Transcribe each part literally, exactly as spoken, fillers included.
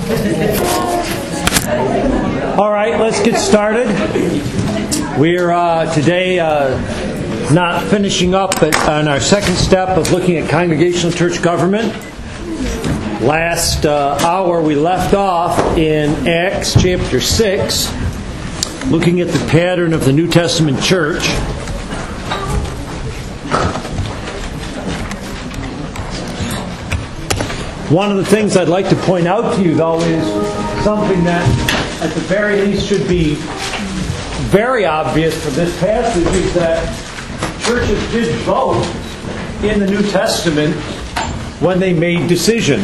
All right, let's get started. We're uh, today uh, not finishing up but on our second step of looking at congregational church government. Last uh, hour we left off in Acts chapter six, looking at the pattern of the New Testament church. One of the things I'd like to point out to you, though, is something that at the very least should be very obvious from this passage, is that churches did vote in the New Testament when they made decisions.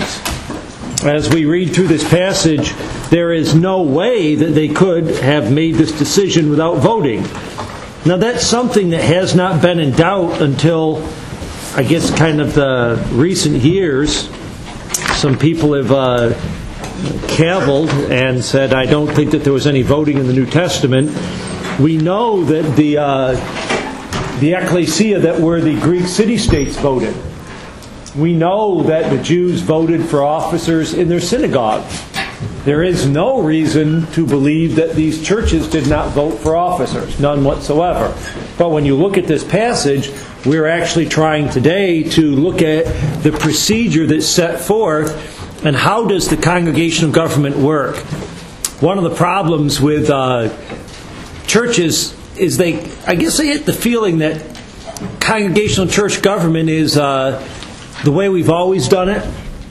As we read through this passage, there is no way that they could have made this decision without voting. Now, that's something that has not been in doubt until, I guess, kind of the recent years. Some people have uh, cavilled and said, I don't think that there was any voting in the New Testament. We know that the uh, the ecclesia that were the Greek city-states voted. We know that the Jews voted for officers in their synagogues. There is no reason to believe that these churches did not vote for officers, none whatsoever. But when you look at this passage, we're actually trying today to look at the procedure that's set forth and how does the congregational government work. One of the problems with uh, churches is they, I guess they get the feeling that congregational church government is uh, the way we've always done it.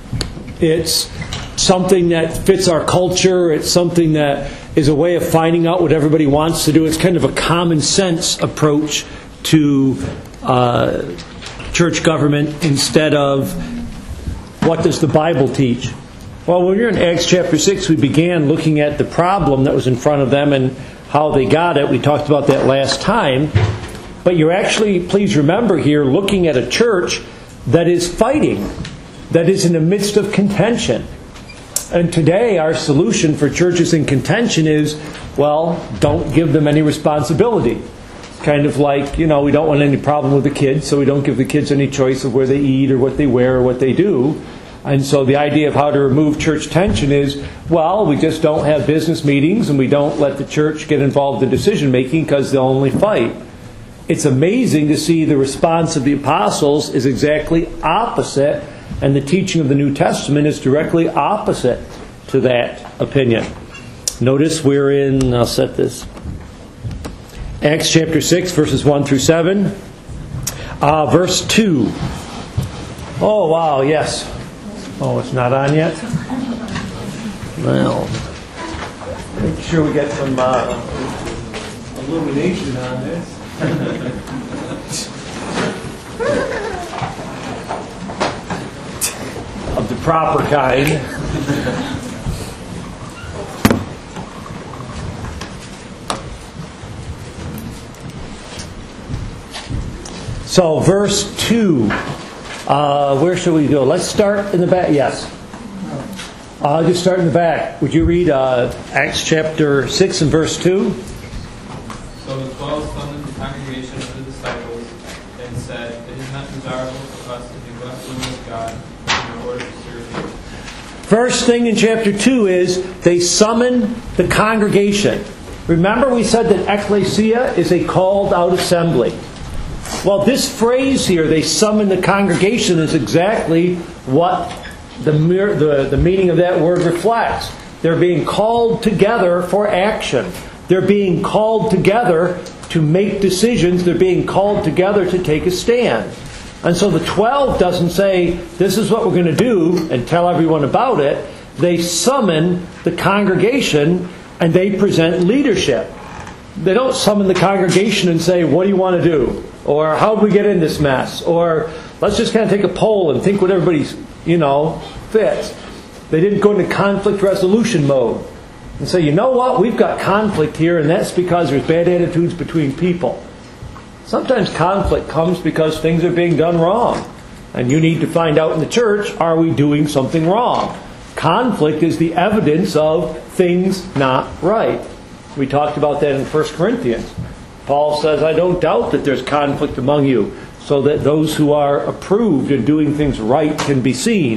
It's something that fits our culture. It's something that is a way of finding out what everybody wants to do. It's kind of a common sense approach to uh, church government instead of what does the Bible teach. Well, when you're in Acts chapter six, we began looking at the problem that was in front of them and how they got it. We talked about that last time. But you're actually, please remember here, looking at a church that is fighting, that is in the midst of contention. And today our solution for churches in contention is, well, don't give them any responsibility. Kind of like, you know, we don't want any problem with the kids, so we don't give the kids any choice of where they eat or what they wear or what they do. And so the idea of how to remove church tension is, well, we just don't have business meetings and we don't let the church get involved in decision making because they'll only fight. It's amazing to see the response of the apostles is exactly opposite, and the teaching of the New Testament is directly opposite to that opinion. Notice we're in, I'll set this, Acts chapter six, verses one through seven. Uh, verse two. Oh, wow, yes. Oh, it's not on yet? Well, make sure we get some uh, illumination on this. Of the proper kind. So, verse two. Uh, where should we go? Let's start in the back. Yes. I'll uh, just start in the back. Would you read uh, Acts chapter six and verse two? So the twelve summoned the congregation of the disciples and said, it is not desirable for us to neglect the will of God in order to serve you. First thing in chapter two is they summon the congregation. Remember we said that ecclesia is a called out assembly. Well, this phrase here, they summon the congregation, is exactly what the, the, the meaning of that word reflects. They're being called together for action. They're being called together to make decisions. They're being called together to take a stand. And so the twelve doesn't say, this is what we're going to do, and tell everyone about it. They summon the congregation and they present leadership. They don't summon the congregation and say, what do you want to do? Or how do we get in this mess? Or let's just kind of take a poll and think what everybody's, you know, fits. They didn't go into conflict resolution mode and say, you know what, we've got conflict here, and that's because there's bad attitudes between people. Sometimes conflict comes because things are being done wrong. And you need to find out in the church, are we doing something wrong? Conflict is the evidence of things not right. We talked about that in First Corinthians. Paul says, I don't doubt that there's conflict among you, so that those who are approved in doing things right can be seen.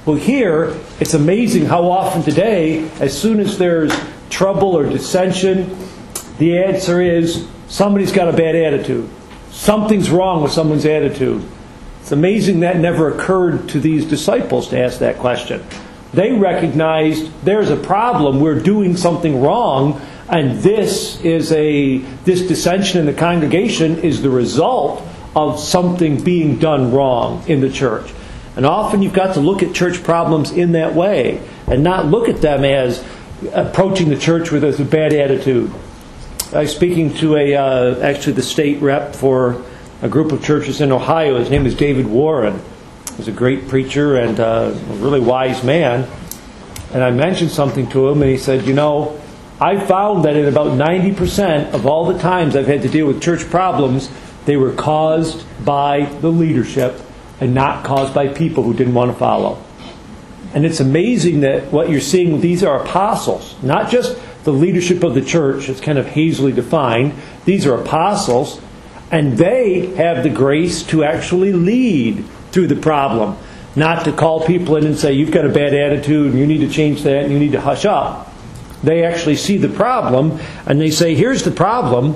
Well, here, it's amazing how often today, as soon as there's trouble or dissension, the answer is somebody's got a bad attitude. Something's wrong with someone's attitude. It's amazing that never occurred to these disciples to ask that question. They recognized there's a problem, we're doing something wrong, and this is a this dissension in the congregation is the result of something being done wrong in the church. And often you've got to look at church problems in that way and not look at them as approaching the church with a bad attitude. I was speaking to a uh, actually the state rep for a group of churches in Ohio. His name is David Warren. He's a great preacher and uh, a really wise man. And I mentioned something to him, and he said, you know, I found that in about ninety percent of all the times I've had to deal with church problems, they were caused by the leadership and not caused by people who didn't want to follow. And it's amazing that what you're seeing, these are apostles, not just the leadership of the church. It's kind of hazily defined. These are apostles, and they have the grace to actually lead through the problem, not to call people in and say, you've got a bad attitude and you need to change that and you need to hush up. They actually see the problem and they say, here's the problem.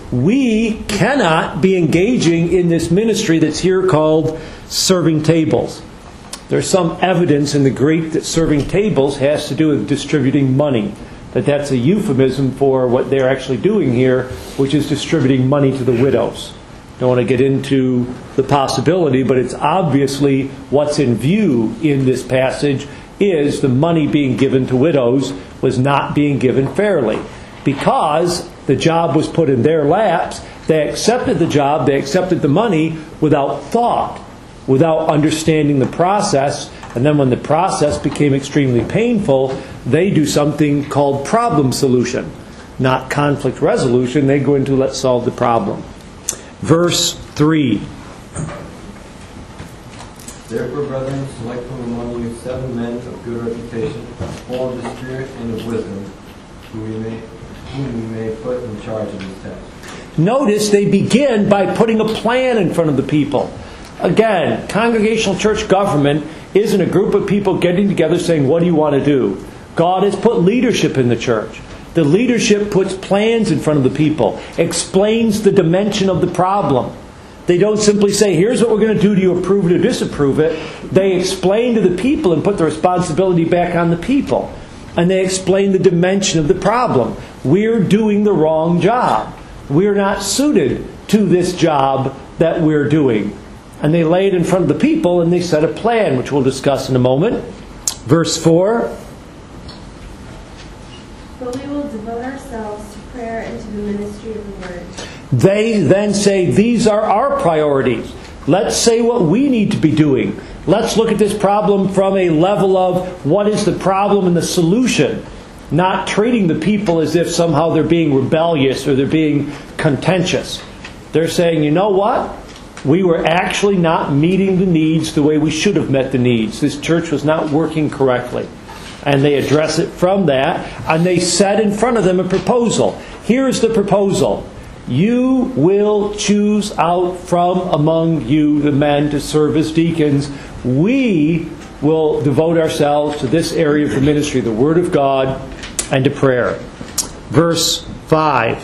We cannot be engaging in this ministry that's here called serving tables. There's some evidence in the Greek that serving tables has to do with distributing money. That that's a euphemism for what they're actually doing here, which is distributing money to the widows. Don't want to get into the possibility, but it's obviously what's in view in this passage is the money being given to widows was not being given fairly. Because the job was put in their laps, they accepted the job, they accepted the money without thought, without understanding the process. And then when the process became extremely painful, they do something called problem solution, not conflict resolution. They go into let's solve the problem. Verse three. Therefore, brethren, select from among you seven men of good reputation, full of the Spirit and of wisdom, whom we may, whom we may put in charge of this task. Notice they begin by putting a plan in front of the people. Again, congregational church government isn't a group of people getting together saying, what do you want to do? God has put leadership in the church. The leadership puts plans in front of the people, explains the dimension of the problem. They don't simply say, here's what we're going to do, do you approve it or disapprove it? They explain to the people and put the responsibility back on the people. And they explain the dimension of the problem. We're doing the wrong job. We're not suited to this job that we're doing. And they lay it in front of the people and they set a plan, which we'll discuss in a moment. Verse four. But we will devote ourselves to prayer and to the ministry of the word. They then say, these are our priorities. Let's say what we need to be doing. Let's look at this problem from a level of what is the problem and the solution. Not treating the people as if somehow they're being rebellious or they're being contentious. They're saying, you know what? We were actually not meeting the needs the way we should have met the needs. This church was not working correctly. And they address it from that. And they set in front of them a proposal. Here's the proposal. You will choose out from among you the men to serve as deacons. We will devote ourselves to this area of the ministry, the Word of God, and to prayer. Verse five.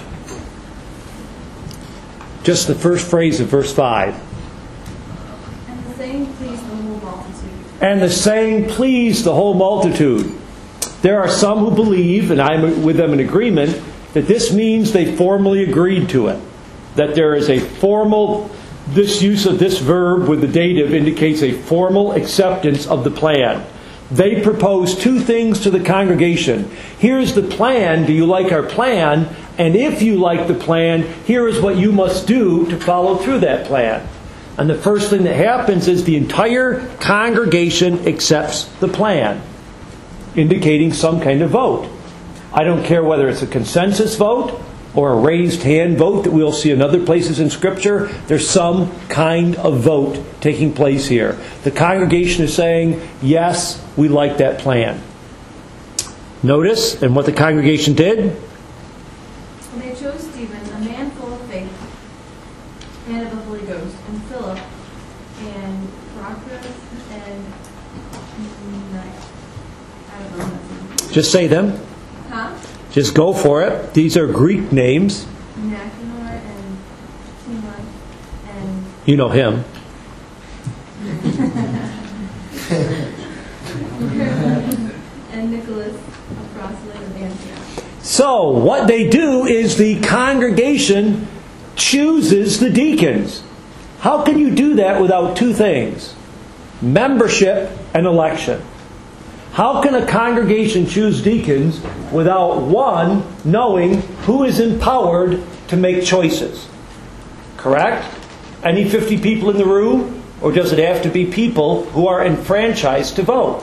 Just the first phrase of verse five. And the saying pleased the whole multitude. And the saying pleased the whole multitude. There are some who believe, and I'm with them in agreement, that this means they formally agreed to it. That there is a formal, this use of this verb with the dative indicates a formal acceptance of the plan. They propose two things to the congregation. Here's the plan. Do you like our plan? And if you like the plan, here is what you must do to follow through that plan. And the first thing that happens is the entire congregation accepts the plan, indicating some kind of vote. I don't care whether it's a consensus vote or a raised hand vote that we'll see in other places in Scripture. There's some kind of vote taking place here. The congregation is saying, yes, we like that plan. Notice, and what the congregation did? And they chose Stephen, a man full of faith and of the Holy Ghost, and Philip, and Prochorus, and I don't know. Just say them. Huh? Just go for it. These are Greek names. Nicanor and Timon and You know him. and Nicholas, a proselyte of Antioch. So, what they do is the congregation chooses the deacons. How can you do that without two things? Membership and election. How can a congregation choose deacons without one knowing who is empowered to make choices? Correct? Any fifty people in the room? Or does it have to be people who are enfranchised to vote?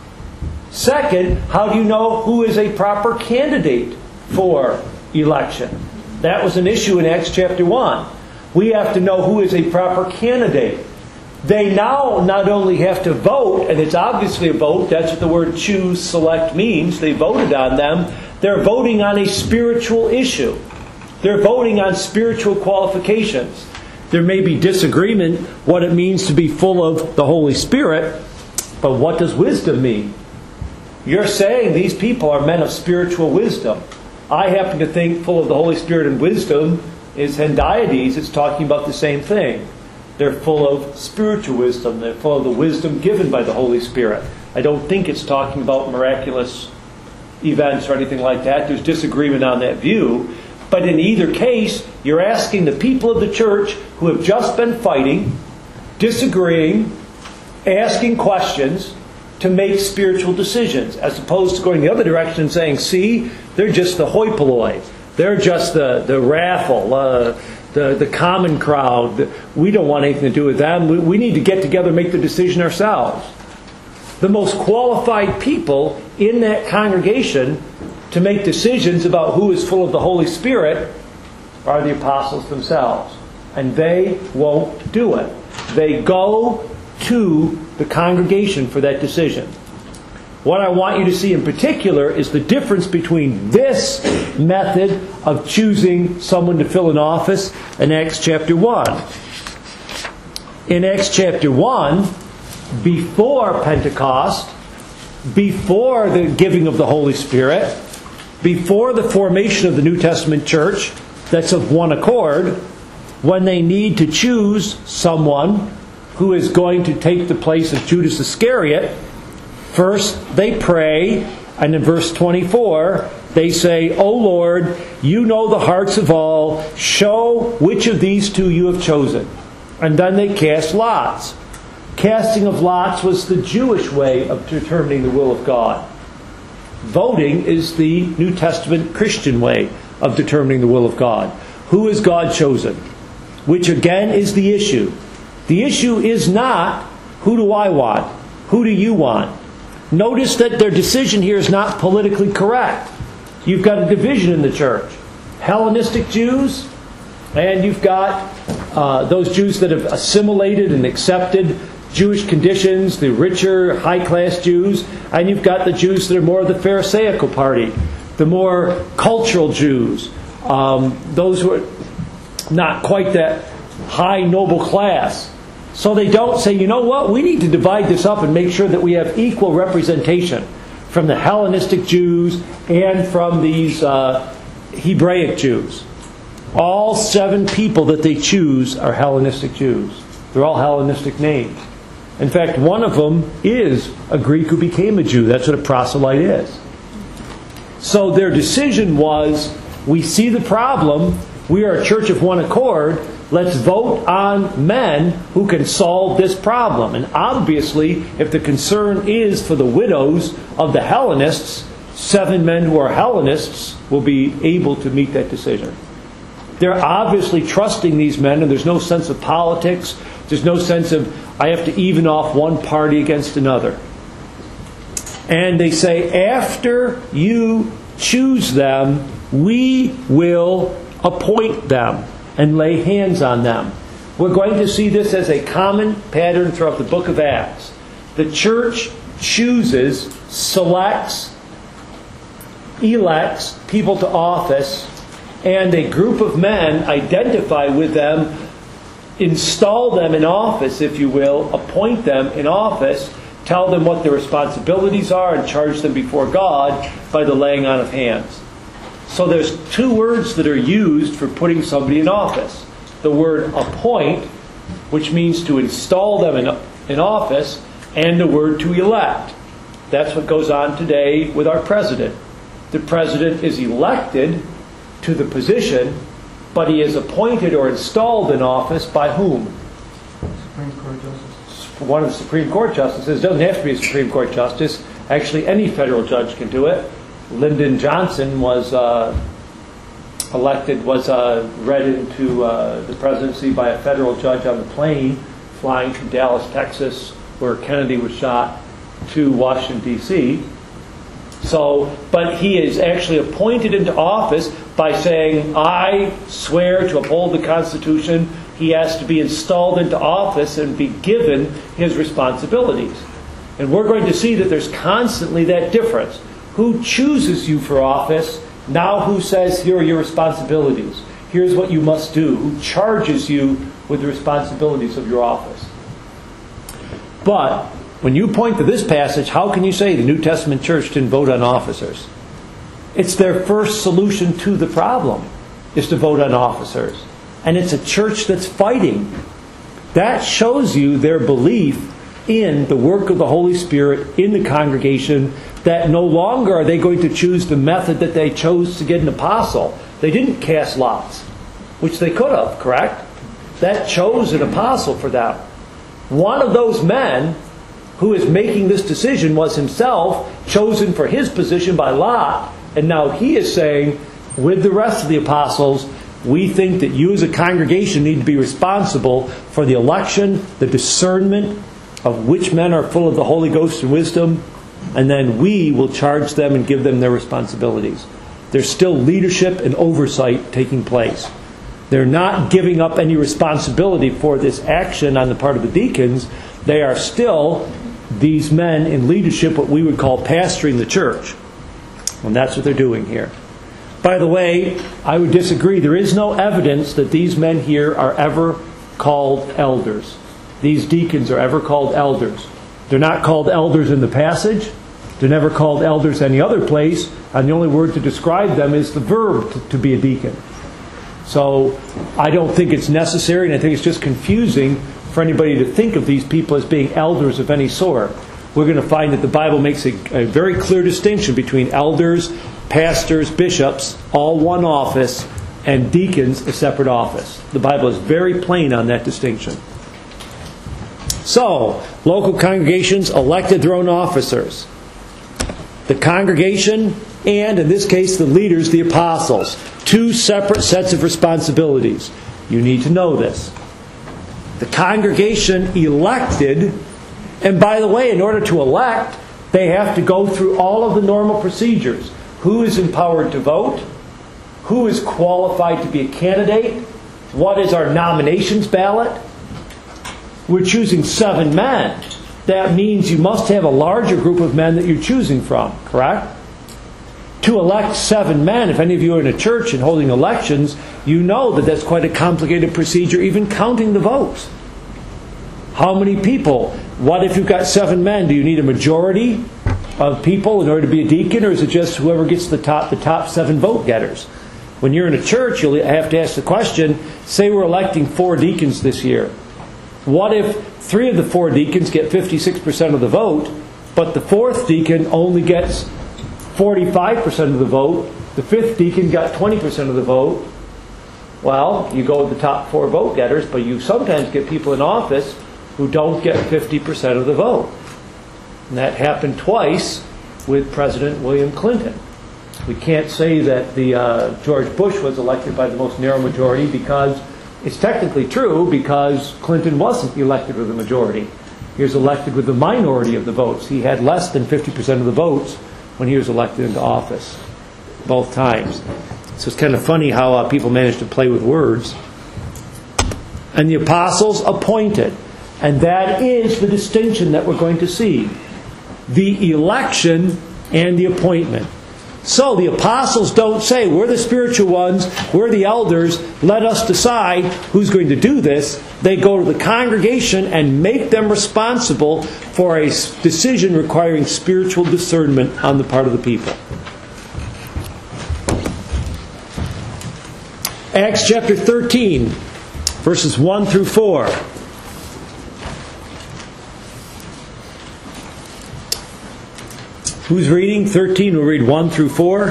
Second, how do you know who is a proper candidate for election? That was an issue in Acts chapter one. We have to know who is a proper candidate. They now not only have to vote, and it's obviously a vote, that's what the word choose, select means. They voted on them. They're voting on a spiritual issue. They're voting on spiritual qualifications. There may be disagreement what it means to be full of the Holy Spirit, but what does wisdom mean? You're saying these people are men of spiritual wisdom. I happen to think full of the Holy Spirit and wisdom is Hendiades. It's talking about the same thing. They're full of spiritual wisdom. They're full of the wisdom given by the Holy Spirit. I don't think it's talking about miraculous events or anything like that. There's disagreement on that view. But in either case, you're asking the people of the church who have just been fighting, disagreeing, asking questions to make spiritual decisions, as opposed to going the other direction and saying, see, they're just the hoi polloi. They're just the, the raffle, uh, the, the common crowd. We don't want anything to do with them. We, we need to get together and make the decision ourselves. The most qualified people in that congregation to make decisions about who is full of the Holy Spirit are the apostles themselves. And they won't do it. They go to the congregation for that decision. What I want you to see in particular is the difference between this method of choosing someone to fill an office in Acts chapter one. In Acts chapter one, before Pentecost, before the giving of the Holy Spirit, before the formation of the New Testament church that's of one accord, when they need to choose someone who is going to take the place of Judas Iscariot, first they pray, and in verse twenty-four, they say, O Lord, you know the hearts of all. Show which of these two you have chosen. And then they cast lots. Casting of lots was the Jewish way of determining the will of God. Voting is the New Testament Christian way of determining the will of God. Who is God chosen? Which again is the issue. The issue is not, who do I want? Who do you want? Notice that their decision here is not politically correct. You've got a division in the church. Hellenistic Jews, and you've got uh, those Jews that have assimilated and accepted Jewish conditions, the richer, high-class Jews, and you've got the Jews that are more of the Pharisaical party, the more cultural Jews, um, those who are not quite that high, noble class. So they don't say, you know what, we need to divide this up and make sure that we have equal representation from the Hellenistic Jews and from these uh, Hebraic Jews. All seven people that they choose are Hellenistic Jews. They're all Hellenistic names. In fact, one of them is a Greek who became a Jew. That's what a proselyte is. So their decision was, we see the problem, we are a church of one accord, let's vote on men who can solve this problem. And obviously, if the concern is for the widows of the Hellenists, seven men who are Hellenists will be able to meet that decision. They're obviously trusting these men, and there's no sense of politics. There's no sense of, I have to even off one party against another. And they say, after you choose them, we will appoint them and lay hands on them. We're going to see this as a common pattern throughout the book of Acts. The church chooses, selects, elects people to office, and a group of men identify with them, install them in office, if you will, appoint them in office tell them what their responsibilities are, and charge them before God by the laying on of hands. So there's two words that are used for putting somebody in office. The word appoint, which means to install them in, in office, and the word to elect. That's what goes on today with our president. The president is elected to the position, but he is appointed or installed in office by whom? Supreme Court Justice. One of the Supreme Court justices. It doesn't have to be a Supreme Court justice. Actually, any federal judge can do it. Lyndon Johnson was uh, elected, was uh, read into uh, the presidency by a federal judge on the plane flying from Dallas, Texas, where Kennedy was shot, to Washington, D C So, but he is actually appointed into office by saying, I swear to uphold the Constitution. He has to be installed into office and be given his responsibilities. And we're going to see that there's constantly that difference. Who chooses you for office? Now who says, here are your responsibilities. Here's what you must do. Who charges you with the responsibilities of your office? But when you point to this passage, how can you say the New Testament church didn't vote on officers? It's their first solution to the problem, is to vote on officers. And it's a church that's fighting. That shows you their belief in the work of the Holy Spirit in the congregation, that no longer are they going to choose the method that they chose to get an apostle. They didn't cast lots, which they could have, correct? That chose an apostle for them. One of those men who is making this decision was himself chosen for his position by lot, and now he is saying, with the rest of the apostles, we think that you as a congregation need to be responsible for the election, the discernment of which men are full of the Holy Ghost and wisdom, and then we will charge them and give them their responsibilities. There's still leadership and oversight taking place. They're not giving up any responsibility for this action on the part of the deacons. They are still these men in leadership, what we would call pastoring the church. And that's what they're doing here. By the way, I would disagree. There is no evidence that these men here are ever called elders. These deacons are ever called elders. They're not called elders in the passage. They're never called elders any other place. And the only word to describe them is the verb to, to be a deacon. So I don't think it's necessary, and I think it's just confusing for anybody to think of these people as being elders of any sort. We're going to find that the Bible makes a, a very clear distinction between elders, pastors, bishops, all one office, and deacons, a separate office. The Bible is very plain on that distinction. So, local congregations elected their own officers. The congregation, and in this case the leaders, the apostles. Two separate sets of responsibilities. You need to know this. The congregation elected, and by the way, in order to elect, they have to go through all of the normal procedures. Who is empowered to vote? Who is qualified to be a candidate? What is our nominations ballot? We're choosing seven men. That means you must have a larger group of men that you're choosing from, correct? To elect seven men, if any of you are in a church and holding elections, you know that that's quite a complicated procedure, even counting the votes. How many people? What if you've got seven men? Do you need a majority of people in order to be a deacon, or is it just whoever gets the top the top seven vote getters? When you're in a church, you'll have to ask the question, say we're electing four deacons this year. What if three of the four deacons get fifty-six percent of the vote, but the fourth deacon only gets forty-five percent of the vote, the fifth deacon got twenty percent of the vote? Well, you go with the top four vote getters, but you sometimes get people in office who don't get fifty percent of the vote. And that happened twice with President William Clinton. We can't say that the uh, George Bush was elected by the most narrow majority, because it's technically true, because Clinton wasn't elected with a majority. He was elected with the minority of the votes. He had less than fifty percent of the votes when he was elected into office, both times. So it's kind of funny how uh, people manage to play with words. And the apostles appointed. And that is the distinction that we're going to see. The election and the appointment. So the apostles don't say, we're the spiritual ones, we're the elders, let us decide who's going to do this. They go to the congregation and make them responsible for a decision requiring spiritual discernment on the part of the people. Acts chapter thirteen, verses one through four. Who's reading? thirteen, we'll read one through four.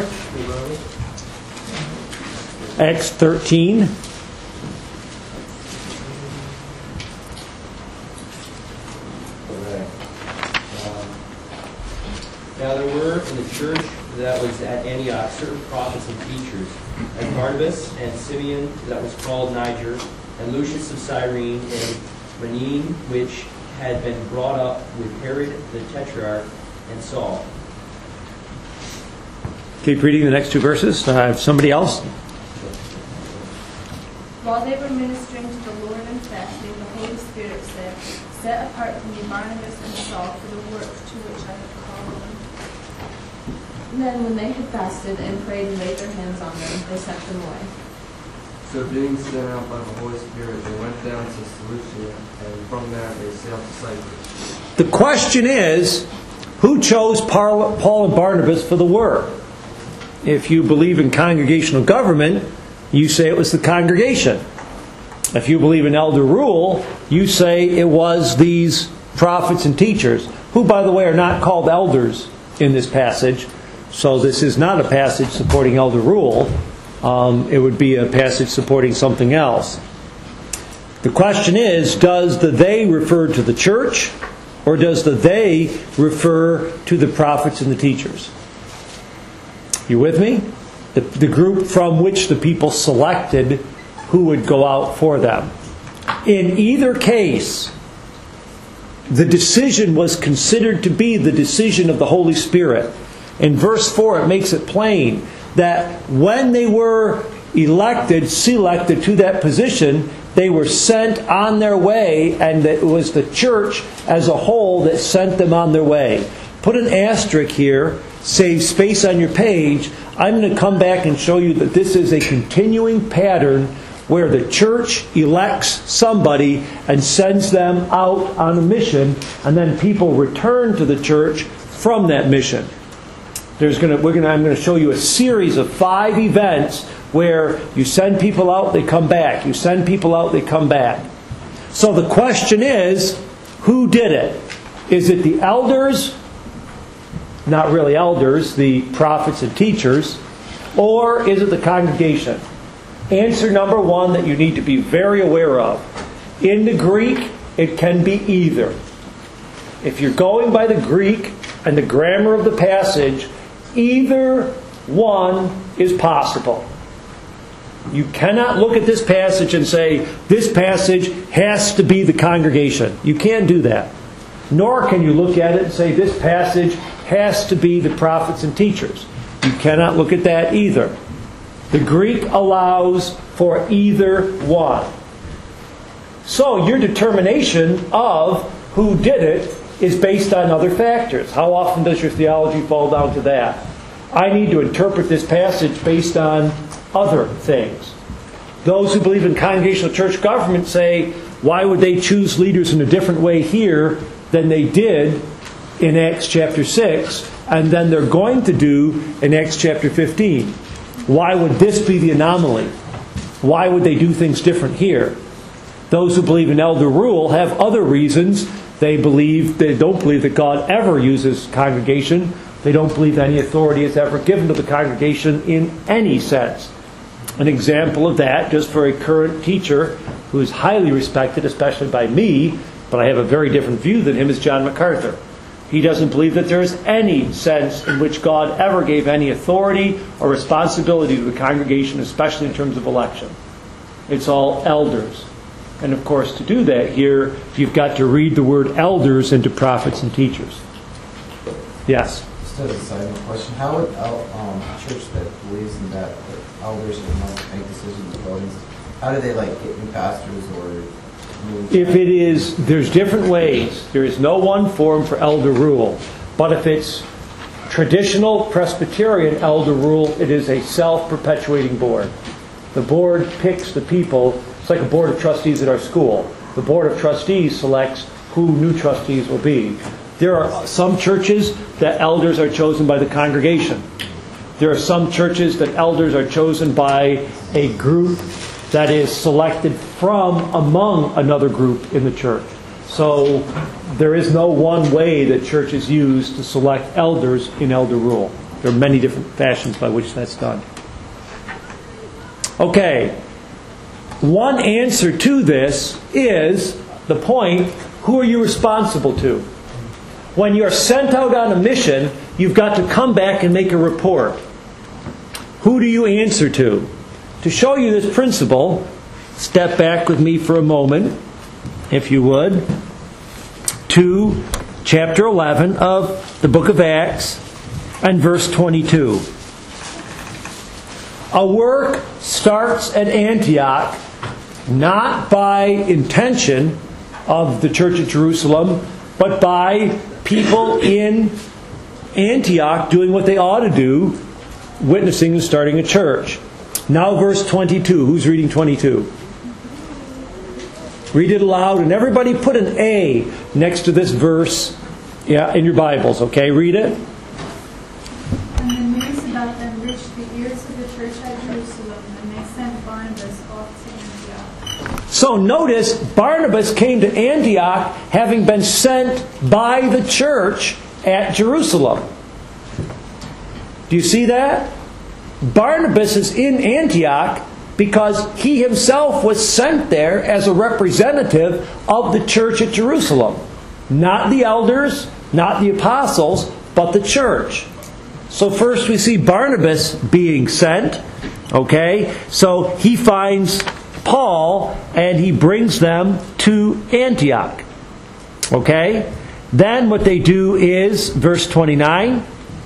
Acts thirteen. Okay. Um, Now there were in the church that was at Antioch certain prophets and teachers, like Barnabas and Simeon that was called Niger, and Lucius of Cyrene, and Manaen, which had been brought up with Herod the Tetrarch, and Saul. Keep reading the next two verses. Uh, somebody else? While they were ministering to the Lord and fasting, the Holy Spirit said, "Set apart for me Barnabas and Saul for the work to which I have called them." Then when they had fasted and prayed and laid their hands on them, they sent them away. So being sent out by the Holy Spirit, they went down to Seleucia, and from there they sailed to Cyprus. The question is, who chose Paul and Barnabas for the work? If you believe in congregational government, you say it was the congregation. If you believe in elder rule, you say it was these prophets and teachers, who, by the way, are not called elders in this passage. So this is not a passage supporting elder rule. Um, it would be a passage supporting something else. The question is, does the they refer to the church, or does the they refer to the prophets and the teachers? You with me? The, the group from which the people selected who would go out for them. In either case, the decision was considered to be the decision of the Holy Spirit. In verse four, it makes it plain that when they were elected, selected to that position, they were sent on their way, and it was the church as a whole that sent them on their way. Put an asterisk here, save space on your page. I'm going to come back and show you that this is a continuing pattern where the church elects somebody and sends them out on a mission, and then people return to the church from that mission. There's going to, we're going to, I'm going to show you a series of five events where you send people out, they come back. You send people out, they come back. So the question is, who did it? Is it the elders? Not really elders, the prophets and teachers. Or is it the congregation? Answer number one that you need to be very aware of. In the Greek, it can be either. If you're going by the Greek and the grammar of the passage, either one is possible. You cannot look at this passage and say, this passage has to be the congregation. You can't do that. Nor can you look at it and say, this passage has to be the prophets and teachers. You cannot look at that either. The Greek allows for either one. So your determination of who did it is based on other factors. How often does your theology fall down to that? I need to interpret this passage based on other things. Those who believe in congregational church government say, why would they choose leaders in a different way here than they did in Acts chapter six, and then they're going to do in Acts chapter fifteen? Why would this be the anomaly? Why would they do things different here? Those who believe in elder rule have other reasons. They believe they don't believe that God ever uses congregation. They don't believe any authority is ever given to the congregation in any sense. An example of that, just for a current teacher who is highly respected, especially by me, but I have a very different view than him, is John MacArthur. He doesn't believe that there is any sense in which God ever gave any authority or responsibility to the congregation, especially in terms of election. It's all elders. And of course, to do that here, you've got to read the word elders into prophets and teachers. Yes? Just as a side question, how would el- um, a church that believes in that, that elders are the ones that make decisions about things, how do they like get new pastors or move? If it is, there's different ways. There is no one form for elder rule. But if it's traditional Presbyterian elder rule, it is a self-perpetuating board. The board picks the people. It's like a board of trustees at our school. The board of trustees selects who new trustees will be. There are some churches that elders are chosen by the congregation. There are some churches that elders are chosen by a group that is selected from among another group in the church. So there is no one way that churches use to select elders in elder rule. There are many different fashions by which that's done. Okay. One answer to this is the point, who are you responsible to? When you're sent out on a mission, you've got to come back and make a report. Who do you answer to? To show you this principle, step back with me for a moment, if you would, to chapter eleven of the book of Acts and verse twenty-two. A work starts at Antioch not by intention of the church at Jerusalem, but by people in Antioch doing what they ought to do, witnessing and starting a church. Now verse twenty-two. Who's reading twenty-two? Read it aloud, and everybody put an A next to this verse, yeah, in your Bibles, okay? Read it. And the news about them reached the ears of the church at Jerusalem, and they sent Barnabas off to Antioch. So notice, Barnabas came to Antioch having been sent by the church at Jerusalem. Do you see that? Barnabas is in Antioch because he himself was sent there as a representative of the church at Jerusalem. Not the elders, not the apostles, but the church. So first we see Barnabas being sent. Okay? So he finds Paul and he brings them to Antioch. Okay? Then what they do is, verse twenty-nine.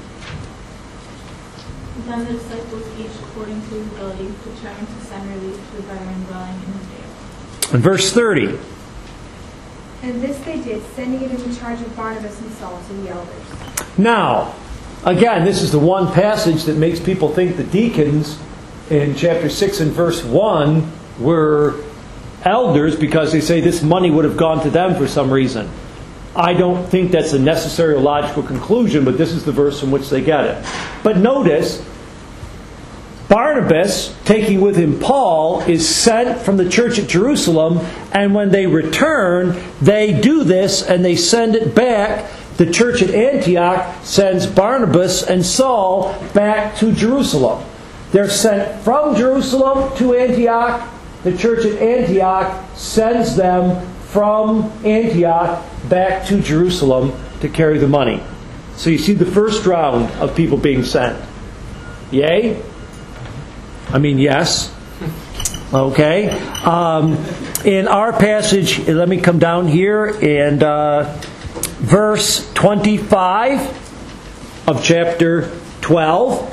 Then the disciples each according to his ability determined to send relief to the brethren dwelling in Judea. And verse thirty. And this they did, sending it in charge of Barnabas and Saul to the elders. Now, again, this is the one passage that makes people think the deacons in chapter six and verse one were elders because they say this money would have gone to them for some reason. I don't think that's a necessary or logical conclusion, but this is the verse from which they get it. But notice, Barnabas, taking with him Paul, is sent from the church at Jerusalem, and when they return, they do this and they send it back. The church at Antioch sends Barnabas and Saul back to Jerusalem. They're sent from Jerusalem to Antioch. The church at Antioch sends them from Antioch back to Jerusalem to carry the money. So you see the first round of people being sent. Yay? I mean, yes. Okay. Um, in our passage, let me come down here, and uh, verse twenty-five of chapter twelve.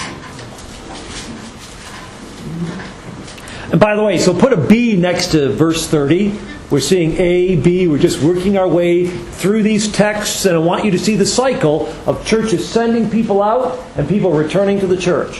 And by the way, so put a B next to verse thirty. We're seeing A, B. We're just working our way through these texts, and I want you to see the cycle of churches sending people out and people returning to the church.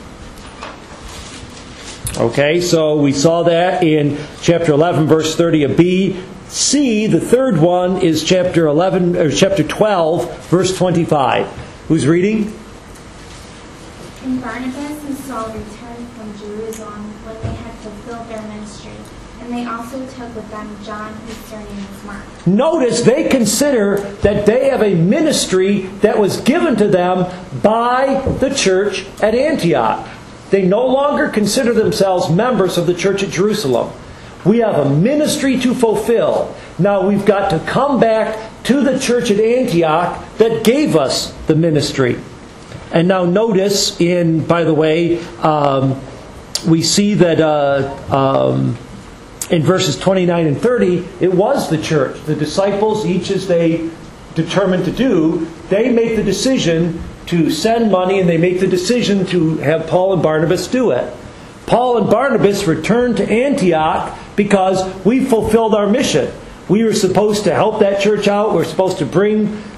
Okay, so we saw that in chapter eleven, verse thirty, a B. C, the third one, is chapter eleven or chapter twelve, verse twenty-five. Who's reading? And Barnabas and Saul returned from Jerusalem when they had fulfilled their ministry. And they also took with them John, whose surname is Mark. Notice they consider that they have a ministry that was given to them by the church at Antioch. They no longer consider themselves members of the church at Jerusalem. We have a ministry to fulfill. Now we've got to come back to the church at Antioch that gave us the ministry. And now notice in, by the way, um, we see that uh, um, in verses twenty-nine and thirty, it was the church. The disciples, each as they determined to do, they make the decision to send money, and they make the decision to have Paul and Barnabas do it. Paul and Barnabas returned to Antioch because we fulfilled our mission. We were supposed to help that church out. We're supposed to bring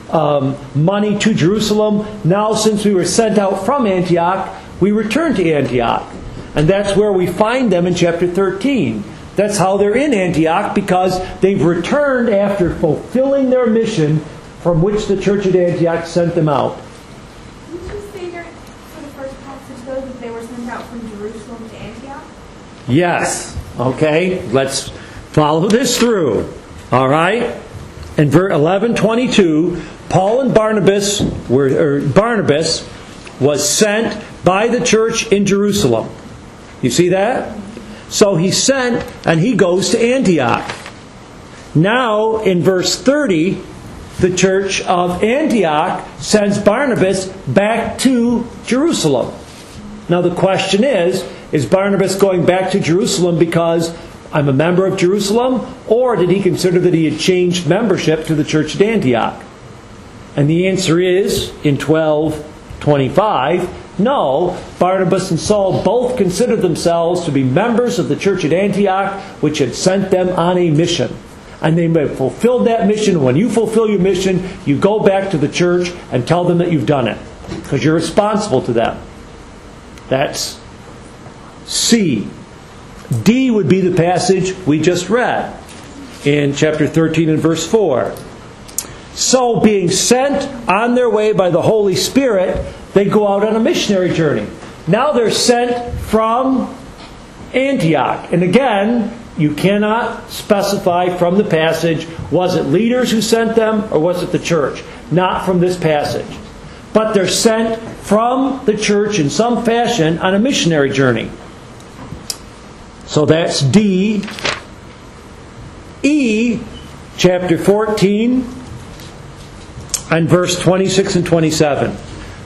um, money to Jerusalem. Now, since we were sent out from Antioch, we return to Antioch. And that's where we find them in chapter thirteen. That's how they're in Antioch, because they've returned after fulfilling their mission from which the church at Antioch sent them out. Did you say during, for the first passage, though, that they were sent out from Jerusalem to Antioch? Yes. Okay, let's follow this through. All right? In verse eleven twenty-two, Paul and Barnabas were, or Barnabas was sent by the church in Jerusalem. You see that? So he's sent and he goes to Antioch. Now, in verse thirty, the church of Antioch sends Barnabas back to Jerusalem. Now the question is, is Barnabas going back to Jerusalem because I'm a member of Jerusalem? Or did he consider that he had changed membership to the church at Antioch? And the answer is, in twelve twenty-five, no, Barnabas and Saul both considered themselves to be members of the church at Antioch, which had sent them on a mission. And they may have fulfilled that mission. When you fulfill your mission, you go back to the church and tell them that you've done it, because you're responsible to them. That's C. D would be the passage we just read in chapter thirteen and verse four. So, being sent on their way by the Holy Spirit, they go out on a missionary journey. Now they're sent from Antioch. And again, you cannot specify from the passage, was it leaders who sent them or was it the church? Not from this passage. But they're sent from the church in some fashion on a missionary journey. So that's D. E, chapter fourteen, and verse twenty-six and twenty-seven.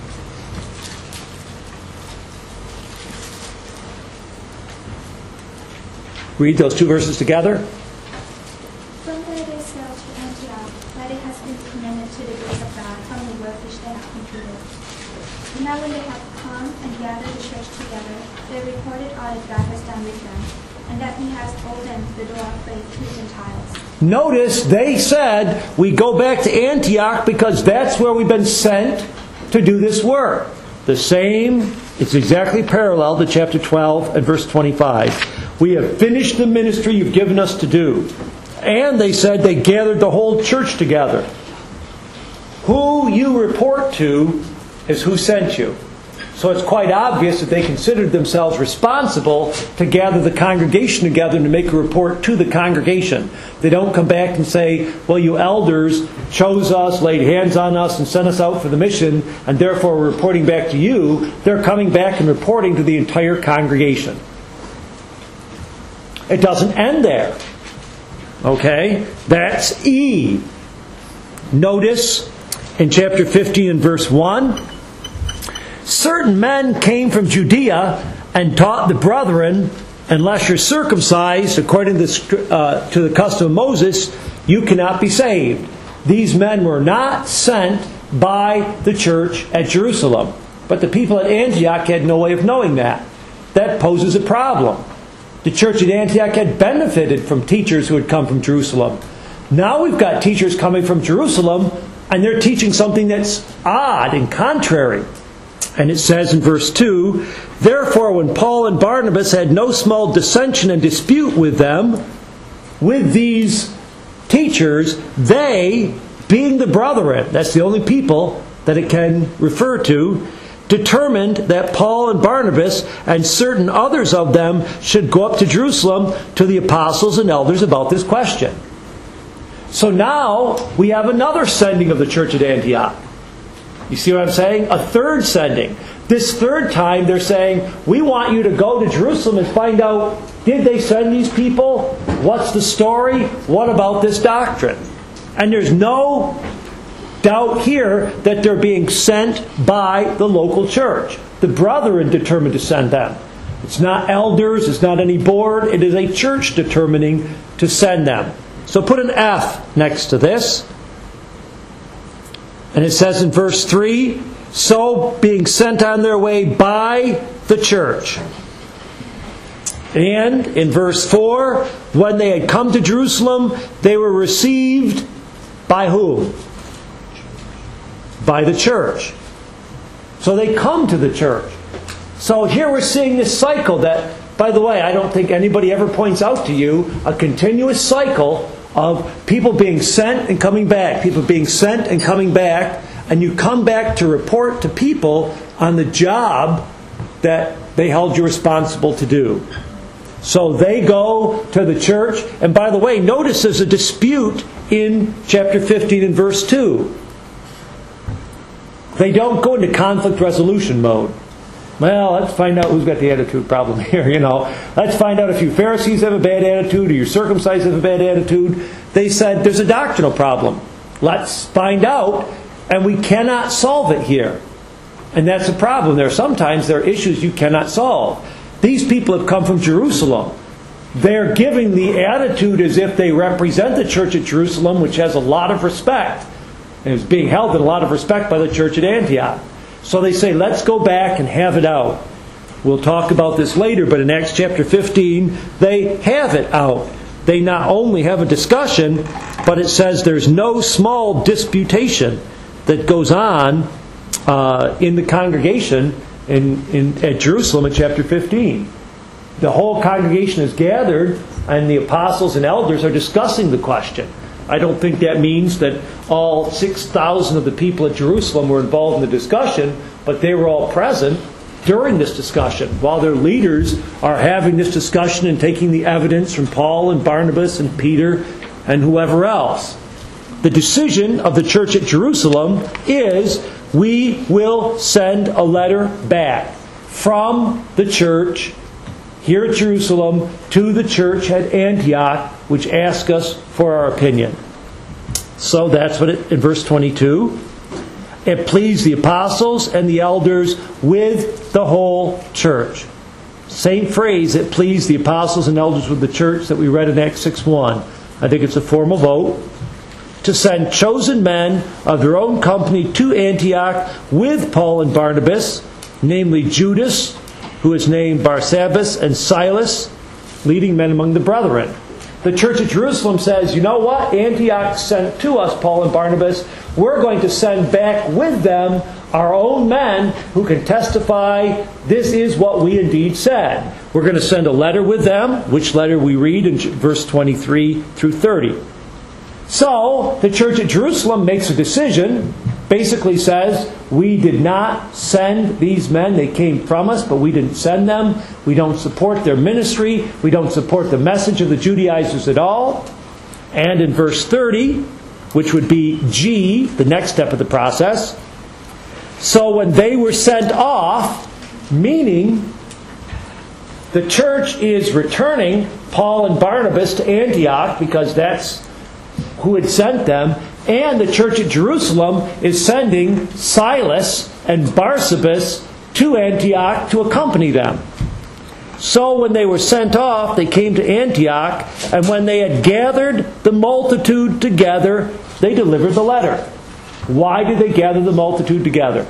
Read those two verses together. From there they sailed to Antioch, where they had been commended to the grace of God from the work which they had completed. And now when they had come and gathered the church together, they reported all that God has done with them, and that He has opened the door of faith to the Gentiles. Notice they said, we go back to Antioch because that's where we've been sent to do this work. The same, it's exactly parallel to chapter twelve and verse twenty-five. We have finished the ministry you've given us to do. And they said they gathered the whole church together. Who you report to is who sent you. So it's quite obvious that they considered themselves responsible to gather the congregation together and to make a report to the congregation. They don't come back and say, well, you elders chose us, laid hands on us, and sent us out for the mission, and therefore we're reporting back to you. They're coming back and reporting to the entire congregation. It doesn't end there. Okay? That's E. Notice in chapter fifteen and verse one, certain men came from Judea and taught the brethren, unless you're circumcised according to the, uh, to the custom of Moses, you cannot be saved. These men were not sent by the church at Jerusalem. But the people at Antioch had no way of knowing that. That poses a problem. The church at Antioch had benefited from teachers who had come from Jerusalem. Now we've got teachers coming from Jerusalem, and they're teaching something that's odd and contrary. And it says in verse two, therefore when Paul and Barnabas had no small dissension and dispute with them, with these teachers, they, being the brethren, that's the only people that it can refer to, determined that Paul and Barnabas and certain others of them should go up to Jerusalem to the apostles and elders about this question. So now we have another sending of the church at Antioch. You see what I'm saying? A third sending. This third time they're saying, we want you to go to Jerusalem and find out, did they send these people? What's the story? What about this doctrine? And there's no doubt here that they're being sent by the local church. The brethren determined to send them. It's not elders, it's not any board, it is a church determining to send them. So put an F next to this. And it says in verse three, so being sent on their way by the church. And in verse four, when they had come to Jerusalem, they were received by whom? by the church. So they come to the church. So here we're seeing this cycle that, by the way, I don't think anybody ever points out to you a continuous cycle of people being sent and coming back, people being sent and coming back, and you come back to report to people on the job that they held you responsible to do. So they go to the church, and by the way, notice there's a dispute in chapter fifteen and verse two. They don't go into conflict resolution mode. Well, let's find out who's got the attitude problem here, you know. Let's find out if you Pharisees have a bad attitude or you circumcised have a bad attitude. They said there's a doctrinal problem. Let's find out, and we cannot solve it here. And that's a problem. There are sometimes there are issues you cannot solve. These people have come from Jerusalem. They're giving the attitude as if they represent the church at Jerusalem, which has a lot of respect, and is being held in a lot of respect by the church at Antioch. So they say, let's go back and have it out. We'll talk about this later, but in Acts chapter fifteen, they have it out. They not only have a discussion, but it says there's no small disputation that goes on uh, in the congregation in, in, at Jerusalem in chapter fifteen. The whole congregation is gathered, and the apostles and elders are discussing the question. I don't think that means that all six thousand of the people at Jerusalem were involved in the discussion, but they were all present during this discussion, while their leaders are having this discussion and taking the evidence from Paul and Barnabas and Peter and whoever else. The decision of the church at Jerusalem is, we will send a letter back from the church here at Jerusalem to the church at Antioch, which asks us for our opinion. So that's what it, in verse twenty-two, it pleased the apostles and the elders with the whole church. Same phrase, it pleased the apostles and elders with the church, that we read in Acts six one. I think it's a formal vote to send chosen men of their own company to Antioch with Paul and Barnabas, namely Judas, who is named Barsabbas, and Silas, leading men among the brethren. The church at Jerusalem says, you know what? Antioch sent to us Paul and Barnabas. We're going to send back with them our own men who can testify this is what we indeed said. We're going to send a letter with them, which letter we read in verse twenty-three through thirty. So, the church at Jerusalem makes a decision, basically says, we did not send these men. They came from us, but we didn't send them. We don't support their ministry. We don't support the message of the Judaizers at all. And in verse thirty, which would be G, the next step of the process, so when they were sent off, meaning the church is returning Paul and Barnabas to Antioch, because that's who had sent them, and the church at Jerusalem is sending Silas and Barsabbas to Antioch to accompany them. So when they were sent off, they came to Antioch, and when they had gathered the multitude together, they delivered the letter. Why did they gather the multitude together?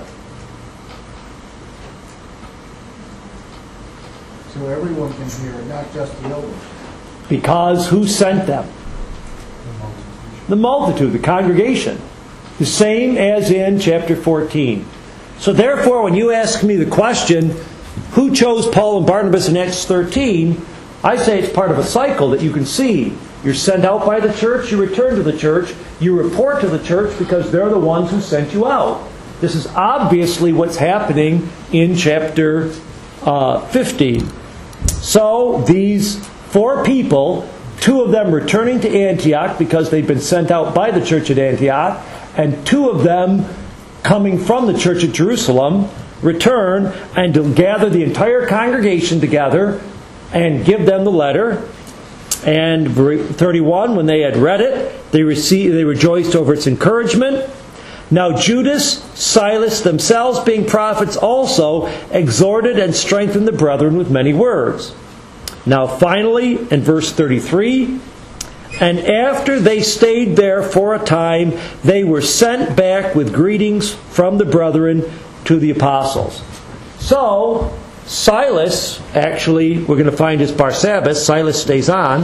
So everyone can hear it, not just the elders. Because who sent them? The multitude, the congregation. The same as in chapter fourteen. So therefore, when you ask me the question, who chose Paul and Barnabas in Acts thirteen, I say it's part of a cycle that you can see. You're sent out by the church, you return to the church, you report to the church because they're the ones who sent you out. This is obviously what's happening in chapter uh, fifteen. So these four people, two of them returning to Antioch because they'd been sent out by the church at Antioch, and two of them coming from the church at Jerusalem, return and to gather the entire congregation together and give them the letter. And thirty-one, when they had read it, they received, they rejoiced over its encouragement. Now Judas, Silas, themselves being prophets also, exhorted and strengthened the brethren with many words. Now finally, in verse thirty-three, and after they stayed there for a time, they were sent back with greetings from the brethren to the apostles. So, Silas, actually, we're going to find is Barsabbas. Silas stays on.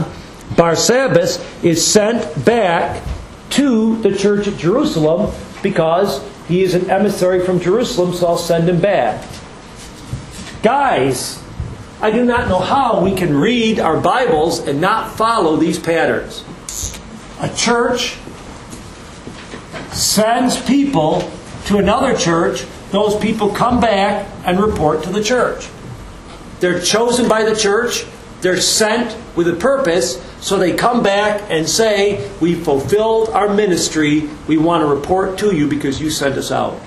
Barsabbas is sent back to the church at Jerusalem because He is an emissary from Jerusalem, so I'll send him back. Guys, I do not know how we can read our Bibles and not follow these patterns. A church sends people to another church. Those people come back and report to the church. They're chosen by the church. They're sent with a purpose. So they come back and say, we fulfilled our ministry. We want to report to you because you sent us out.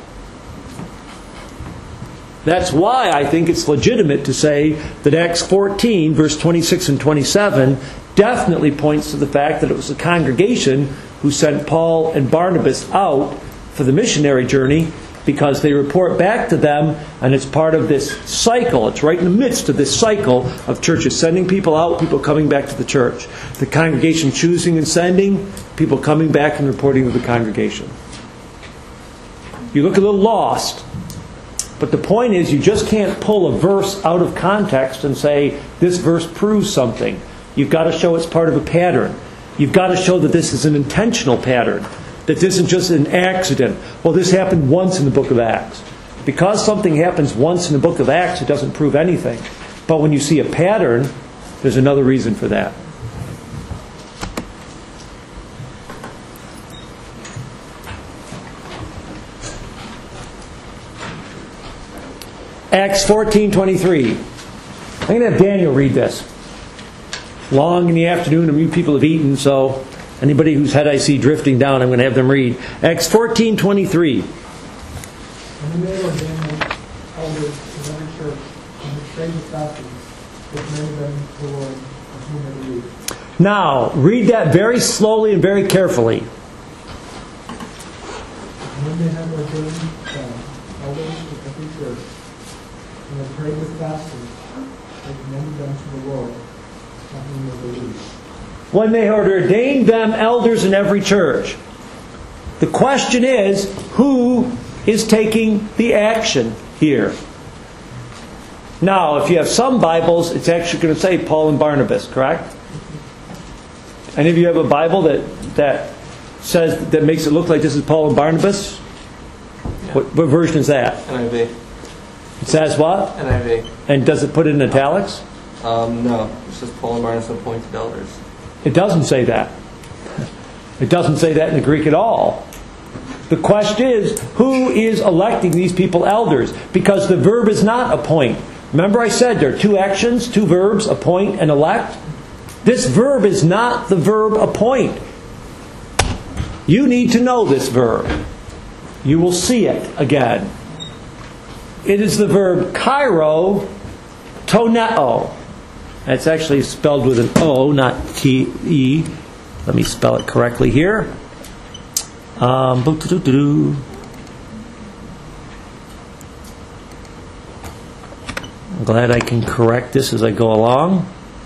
That's why I think it's legitimate to say that Acts fourteen, verse twenty-six and twenty-seven, definitely points to the fact that it was the congregation who sent Paul and Barnabas out for the missionary journey, because they report back to them, and it's part of this cycle. It's right in the midst of this cycle of churches sending people out, people coming back to the church. The congregation choosing and sending, people coming back and reporting to the congregation. You look a little lost, but the point is you just can't pull a verse out of context and say, this verse proves something. You've got to show it's part of a pattern. You've got to show that this is an intentional pattern. That this isn't just an accident. Well, this happened once in the book of Acts. Because something happens once in the book of Acts, it doesn't prove anything. But when you see a pattern, there's another reason for that. Acts fourteen twenty-three. I'm going to have Daniel read this. Long in the afternoon, and you people have eaten, so anybody whose head I see drifting down, I'm going to have them read. Acts fourteen twenty-three. And they ordained them elders in every church, and the trade with doctrines, which many of them the Lord, of whom they believe. Now, read that very slowly and very carefully. And when they have ordained them elders in every church, and have prayed with fasting, they commended them to the Lord, of whom they believe. When they had ordained them elders in every church. The question is, who is taking the action here? Now, if you have some Bibles, it's actually going to say Paul and Barnabas, correct? Any of you have a Bible that that says that makes it look like this is Paul and Barnabas? Yeah. What, what version is that? N I V. It says what? N I V. And does it put it in italics? Um, no, it says Paul and Barnabas appointed elders. It doesn't say that. It doesn't say that in the Greek at all. The question is, who is electing these people elders? Because the verb is not appoint. Remember I said there are two actions, two verbs, appoint and elect? This verb is not the verb appoint. You need to know this verb. You will see it again. It is the verb kairo toneo. That's actually spelled with an O, not T E. Let me spell it correctly here. Um, I'm glad I can correct this as I go along.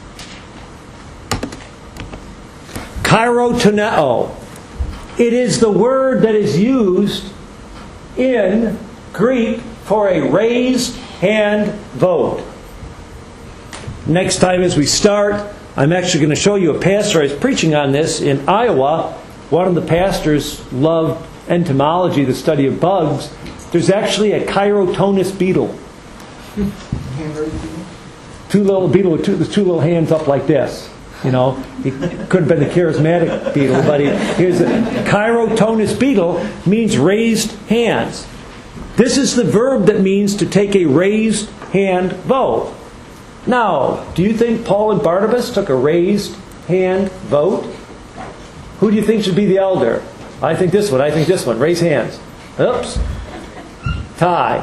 Kairotoneo. It is the word that is used in Greek for a raised hand vote. Next time as we start, I'm actually going to show you a pastor. I was preaching on this in Iowa. One of the pastors loved entomology, the study of bugs. There's actually a Chirotonus beetle. Two little beetle with two, with two little hands up like this. You know, he could have been the charismatic beetle, but he, here's a Chirotonus beetle means raised hands. This is the verb that means to take a raised hand vote. Now, do you think Paul and Barnabas took a raised hand vote? Who do you think should be the elder? I think this one, I think this one. Raise hands. Oops. Tie.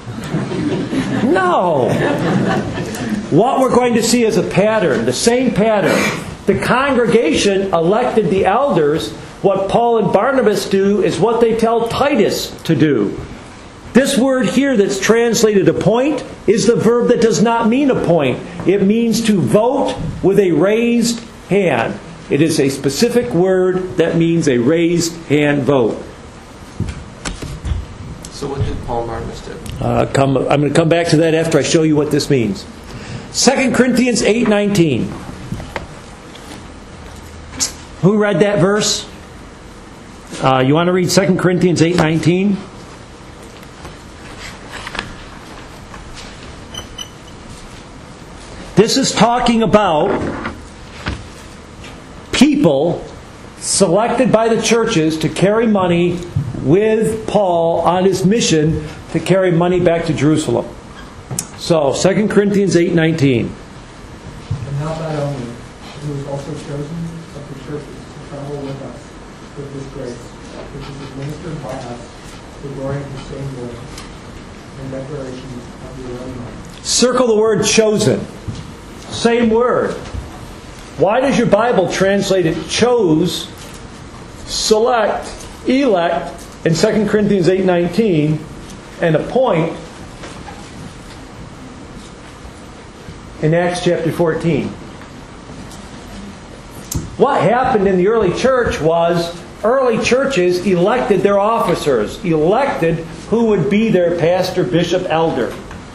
No. What we're going to see is a pattern, the same pattern. The congregation elected the elders. What Paul and Barnabas do is what they tell Titus to do. This word here that's translated appoint is the verb that does not mean appoint. It means to vote with a raised hand. It is a specific word that means a raised hand vote. So what did Paul and Barnabas do? Uh, come, I'm going to come back to that after I show you what this means. Second Corinthians eight nineteen. Who read that verse? Uh, you want to read Second Corinthians eight nineteen? This is talking about people selected by the churches to carry money with Paul on his mission to carry money back to Jerusalem. So, Second Corinthians eight nineteen. And not that only, who was also chosen of the churches to travel with us with this grace, which is administered by us, the glory of the same Lord, and declaration of the own mind. Circle the word chosen. Same word. Why does your Bible translate it chose, select, elect in Second Corinthians eight nineteen, and appoint in Acts chapter fourteen? What happened in the early church was early churches elected their officers, elected who would be their pastor, bishop, elder.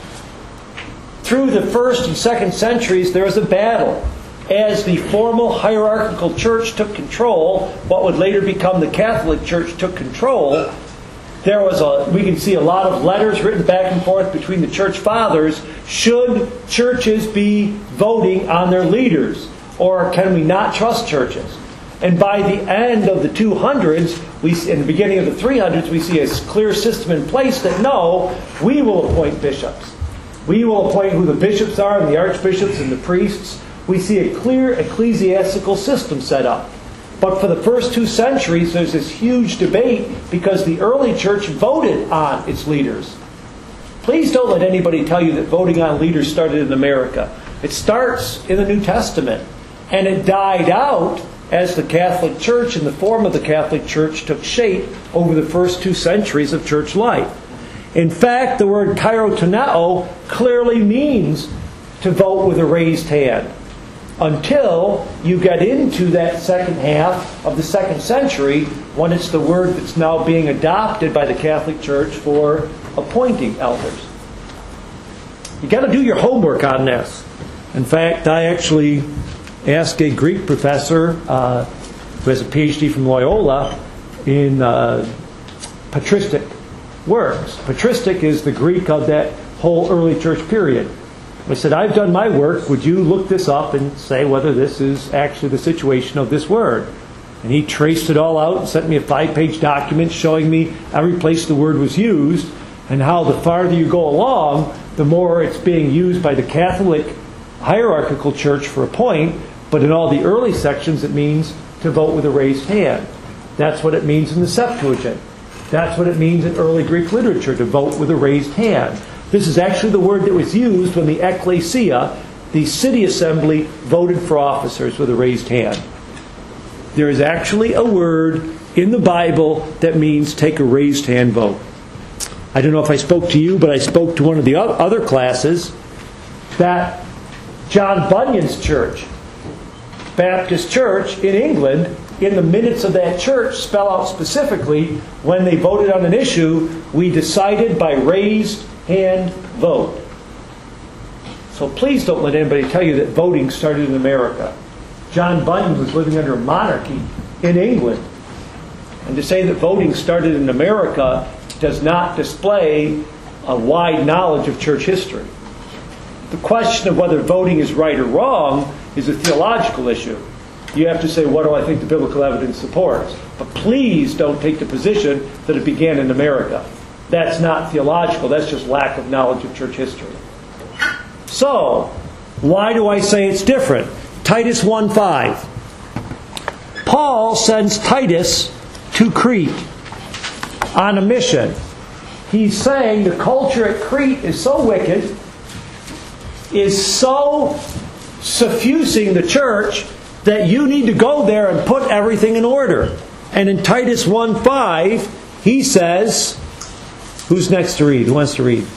Through the first and second centuries, there was a battle. As the formal hierarchical church took control, what would later become the Catholic Church took control, there was a, we can see a lot of letters written back and forth between the church fathers. Should churches be voting on their leaders? Or can we not trust churches? And by the end of the two hundreds, we, in the beginning of the three hundreds, we see a clear system in place that no, we will appoint bishops. We will appoint who the bishops are and the archbishops and the priests. We see a clear ecclesiastical system set up. But for the first two centuries, there's this huge debate because the early church voted on its leaders. Please don't let anybody tell you that voting on leaders started in America. It starts in the New Testament. And it died out as the Catholic Church and the form of the Catholic Church took shape over the first two centuries of church life. In fact, the word kairotoneo clearly means to vote with a raised hand. Until you get into that second half of the second century, when it's the word that's now being adopted by the Catholic Church for appointing elders. You've got to do your homework on this. In fact, I actually asked a Greek professor uh, who has a P H D from Loyola in uh, patristic works. Patristic is the Greek of that whole early church period. I said, I've done my work. Would you look this up and say whether this is actually the situation of this word? And he traced it all out and sent me a five-page document showing me every place the word was used and how the farther you go along, the more it's being used by the Catholic hierarchical church for appoint, but in all the early sections it means to vote with a raised hand. That's what it means in the Septuagint. That's what it means in early Greek literature, to vote with a raised hand. This is actually the word that was used when the ecclesia, the city assembly, voted for officers with a raised hand. There is actually a word in the Bible that means take a raised hand vote. I don't know if I spoke to you, but I spoke to one of the other classes that John Bunyan's church, Baptist Church in England, in the minutes of that church spell out specifically when they voted on an issue, we decided by raised hand vote. So please don't let anybody tell you that voting started in America. John Bunyan was living under a monarchy in England. And to say that voting started in America does not display a wide knowledge of church history. The question of whether voting is right or wrong is a theological issue. You have to say, what do I think the biblical evidence supports? But please don't take the position that it began in America. That's not theological. That's just lack of knowledge of church history. So, why do I say it's different? Titus one five. Paul sends Titus to Crete on a mission. He's saying the culture at Crete is so wicked, is so suffusing the church, that you need to go there and put everything in order. And in Titus one five, he says, who's next to read? Who wants to read?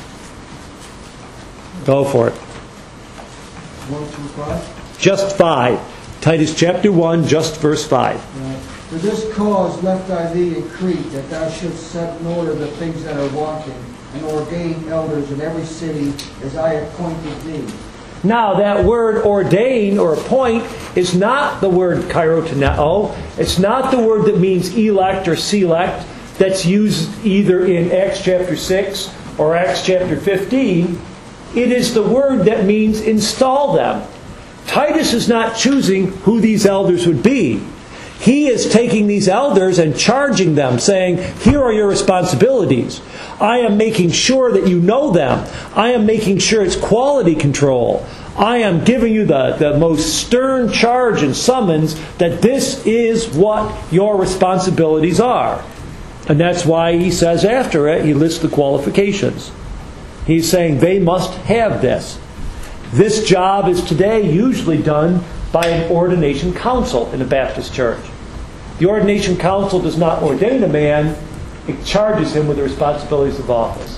Go for it. One through five? Just five. Titus chapter one, just verse five. Right. For this cause left I thee in Crete, that thou shouldst set in order the things that are wanting, and ordain elders in every city as I appointed thee. Now, that word ordain or appoint is not the word kairotoneo. It's not the word that means elect or select that's used either in Acts chapter six or Acts chapter fifteen. It is the word that means install them. Titus is not choosing who these elders would be. He is taking these elders and charging them, saying, here are your responsibilities. I am making sure that you know them. I am making sure it's quality control. I am giving you the, the most stern charge and summons that this is what your responsibilities are. And that's why he says after it, he lists the qualifications. He's saying they must have this. This job is today usually done by an ordination council in a Baptist church. The ordination council does not ordain a man, it charges him with the responsibilities of office.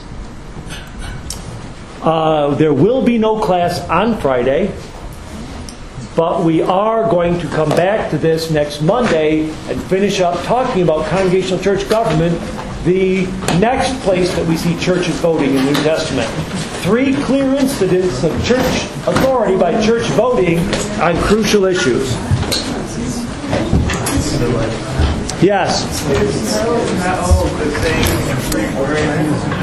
Uh, there will be no class on Friday, but we are going to come back to this next Monday and finish up talking about congregational church government, the next place that we see churches voting in the New Testament. Three clear incidents of church authority by church voting on crucial issues. Yes.